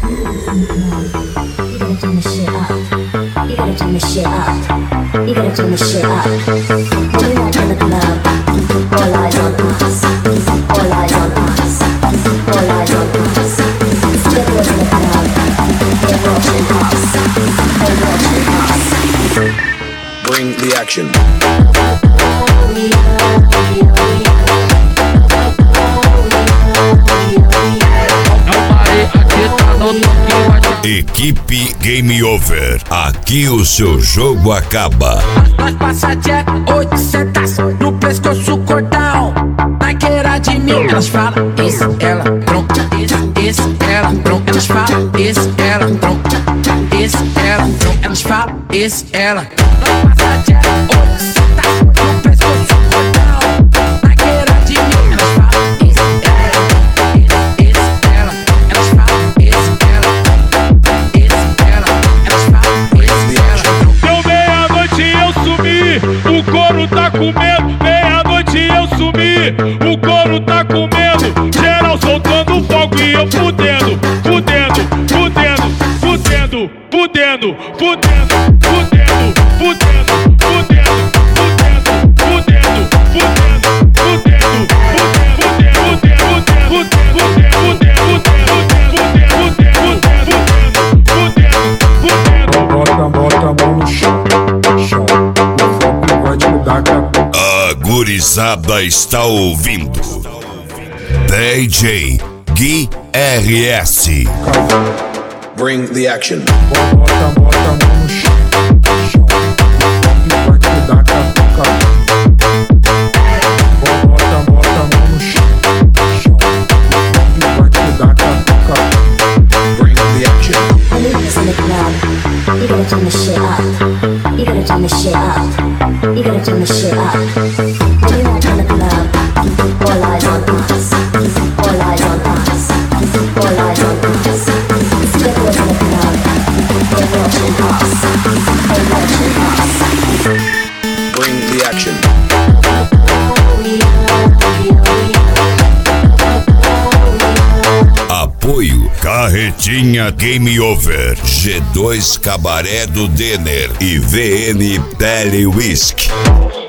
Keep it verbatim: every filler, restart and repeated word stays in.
Bring the action. Equipe Game Over. Aqui o seu jogo acaba. Nós passa jack, oitocentos no pescoço cordão. Na queira de mim, elas falam isso, ela pronto, isso, isso, ela pronto. Elas falam isso, ela pronto, isso, ela pronto. Elas falam isso, ela. Nós passa jack, oitocentos no pescoço cordão. Na queira de mim, elas falam isso, ela, isso, isso, ela. Elas falam isso, ela, isso, ela. Elas falam isso, ela. Deu meia-noite eu sumi, o couro tá com medo. Meia-noite eu sumi, o couro tá com medo. Geral soltando fogo e eu fudendo, fudendo, fudendo, fudendo, fudendo, fudendo, fudendo, fudendo, fudendo, fudendo, fudendo, fudendo, fudendo, Bota, bota a mão no chão, chão. O fogo vai te dar capa. A gurizada está ouvindo D J Gui R S. Bring the action. Bota, bota a mão no chão, chão. O fogo vai te dar capa. Bota, bota a mão no chão, chão. O fogo vai te dar capa. Bring the action. Believers in the club, you gotta turn the shit up. You gotta turn the shit up. You gotta turn the shit up. When you walk in the club, all eyes on us. All eyes on us. All eyes on us. See the boys in the club, they're watching us. They're watching us. Bring the action. Apoio Carretinha Game Over, G dois Cabaré do Denner e V N Pele Whisky.